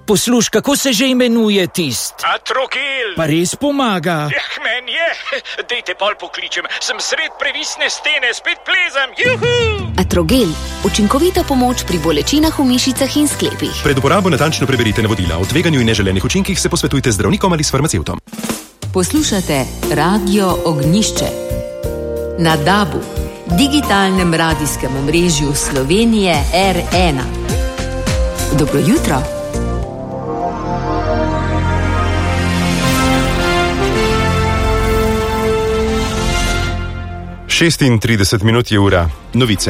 Posluš, kako se že imenuje tist? Atrogel. Pa res pomaga? Men je. Dejte pol pokličem. Sem sred previsne stene, spet plezam. Juhu! Atrogel. Učinkovita pomoč pri bolečinah v mišicah in sklepih. Pred uporabo natančno preberite navodila. O tveganju in neželenih učinkih se posvetujte z zdravnikom ali s farmacevtom. Poslušate Radio Ognjišče. Na DAB-u, digitalnem radijskem omrežju Slovenije R1. Dobro jutro. 36 minut je ura. Novice.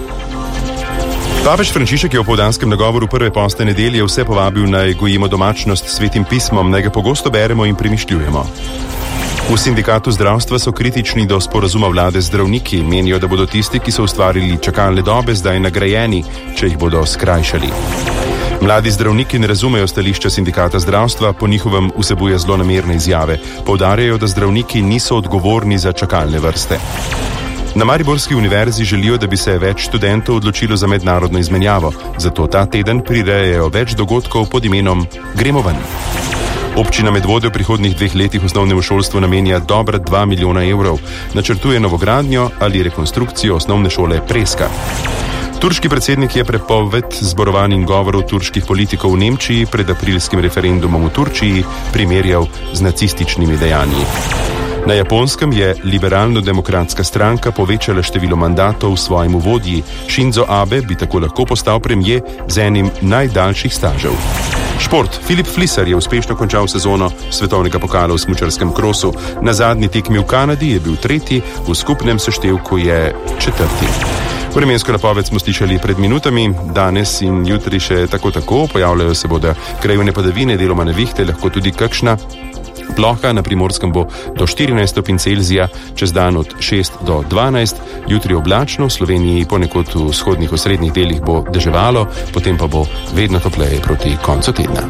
Papež Frančišek je v popoldanskem nagovoru prve poste nedelje vse povabil, naj gojimo domačnost s svetim pismom, naj ga pogosto beremo in premišljujemo. V sindikatu zdravstva so kritični do sporazuma vlade z zdravniki. Menijo, da bodo tisti, ki so ustvarili čakalne dobe, zdaj nagrajeni, če jih bodo skrajšali. Mladi zdravniki ne razumejo stališča sindikata zdravstva, po njihovem vsebuje zlonamerne izjave. Poudarjajo, da zdravniki niso odgovorni za čakalne vrste. Na Mariborski univerzi želijo, da bi se več študentov odločilo za mednarodno izmenjavo, zato ta teden prirejajo več dogodkov pod imenom Gremo ven. Občina Medvode v prihodnjih 2 letih osnovnemu šolstvu namenja dobra 2 milijona evrov. Načrtuje novogradnjo ali rekonstrukcijo osnovne šole Preska. Turški predsednik je prepoved zborovanj in govorov turških politikov v Nemčiji pred aprilskim referendumom v Turčiji primerjal z nacističnimi dejanji. Na Japonskem je liberalno-demokratska stranka povečala število mandatov svojemu vodji. Shinzo Abe bi tako lahko postal premijer z enim najdaljših stažev. Šport. Filip Flisser je uspešno končal sezono svetovnega pokala v smučarskem krosu. Na zadnji tekmi v Kanadi je bil 3., v skupnem seštevku je 4. Vremensko napoved smo slišali pred minutami, danes in jutri še tako, pojavljajo se bodo krajevne padavine, deloma nevihte, lahko tudi kakšna ploha, na Primorskem bo do 14 stopinj Celzija, čez dan od 6 do 12, jutri oblačno, v Sloveniji ponekod v vzhodnih osrednjih delih bo deževalo, potem pa bo vedno topleje proti koncu tedna.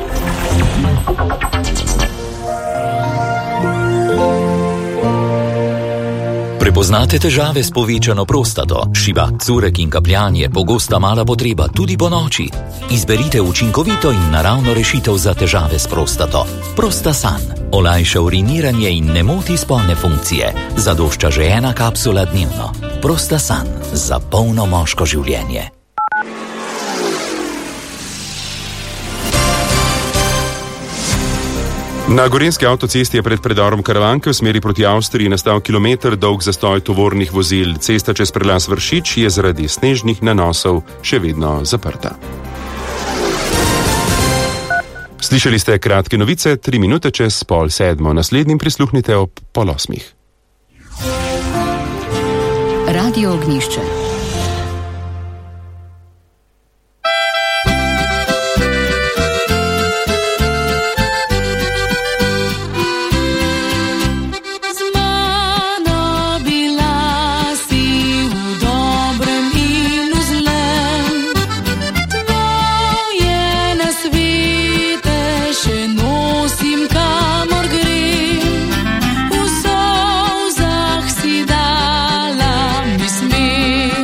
Prepoznate težave s povečano prostato, šibak curek in kapljanje, pogosta mala potreba tudi po noči? Izberite učinkovito in naravno rešitev za težave s prostato. Prostasan. Olajša uriniranje in ne moti spolne funkcije. Zadošča že 1 kapsula dnevno. Prostasan. Za polno moško življenje. Na gorenjski avtocesti je pred predorom Karavanke v smeri proti Avstriji nastal kilometer dolg zastoj tovornih vozil. Cesta čez prelaz Vršič je zaradi snežnih nanosov še vedno zaprta. Slišali ste kratke novice, 3 minute čez 6:30. Naslednjim prisluhnite ob 7:30. Radio Ognjišče. V solzah si dala mi smer.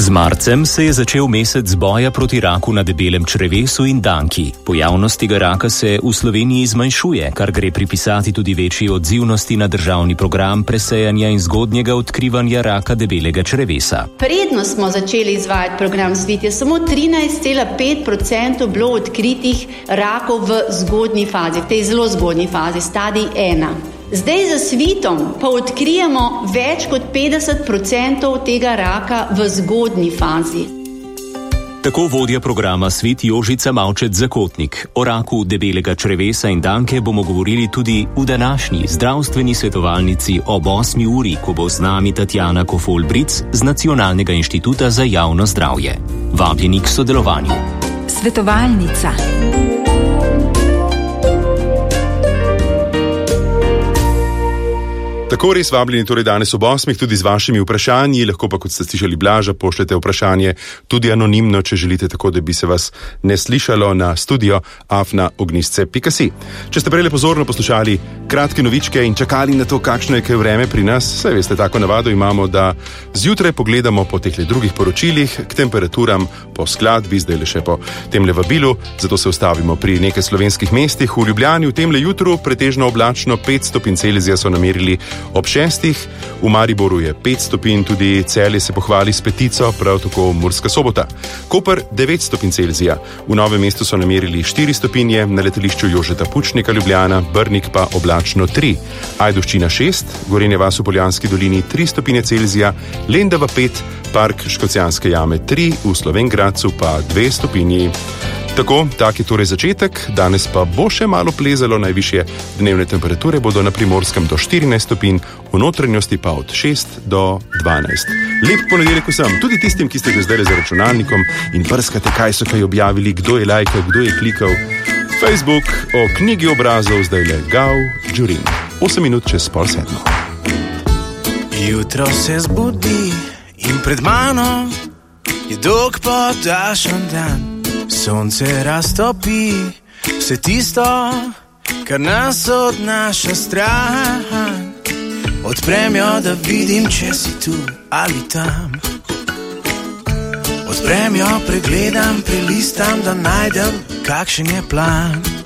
Z marcem se je začel mesec boja proti raku na debelem črevesu in danki. Pojavnost tega raka se v Sloveniji zmanjšuje, kar gre pripisati tudi večji odzivnosti na državni program presejanja in zgodnjega odkrivanja raka debelega črevesa. Predno smo začeli izvajati program SVIT, je samo 13,5% bilo odkritih rakov v zgodnji fazi, v tej zelo zgodnji fazi, stadij 1. Zdaj za SVIT-om pa odkrijemo več kot 50% tega raka v zgodnji fazi. Tako vodja programa SVIT Jožica Mavčec-Zakotnik. O raku debelega črevesa in danke bomo govorili tudi v današnji zdravstveni svetovalnici ob 8. uri, ko bo z nami Tatjana Kofol-Bric z Nacionalnega inštituta za javno zdravje. Vabljeni k sodelovanju. Svetovalnica. Tako res vabljeni torej danes ob 8. tudi z vašimi vprašanji, lahko pa, kot ste slišali Blaža, pošljete vprašanje tudi anonimno, če želite, tako da bi se vas ne slišalo na studio@ognjišče.si. Če ste prejle pozorno poslušali kratke novičke in čakali na to, kakšno je kaj vreme pri nas, saj veste, tako navado imamo, da zjutraj pogledamo po teh drugih poročilih k temperaturam, po skladbi, zdaj le še po temle vabilu, zato se ustavimo pri nekaj slovenskih mestih. V Ljubljani v temle jutru pretežno oblačno, 5 stopinj Celzija so namerili ob 6, v Mariboru je 5 stopinj, tudi Celje se pohvali s 5, prav tako Murska Sobota. Koper 9 stopinj Celzija, v Novem mestu so namerili 4 stopinje, na letališču Jožeta Pučnika Ljubljana, Brnik pa oblačno 3, Ajdovščina 6, Gorenja vas v Poljanski dolini 3 stopinje Celzija, Lendava 5, Park Škocjanske jame 3, v Slovenj Gradcu pa 2 stopinji. Tak je torej začetek, danes pa bo še malo plezalo, najvišje dnevne temperature bodo na Primorskem do 14 stopinj, v notranjosti pa od 6 do 12. Lep ponedeljek vsem, tudi tistim, ki ste že zdaj za računalnikom in prskate, kaj so kaj objavili, kdo je lajkal, kdo je klikal. Facebook o knjigi obrazov zdaj le Gao Džurin. 8 minut čez 6:30. Jutro se zbudi in pred mano je dolg podaljšan dan. Sonce raztopi vse tisto, kar nas odnaša stran. Odprem jo, da vidim, če si tu ali tam. Odprem jo, pregledam, prelistam, da najdem, kakšen je plan.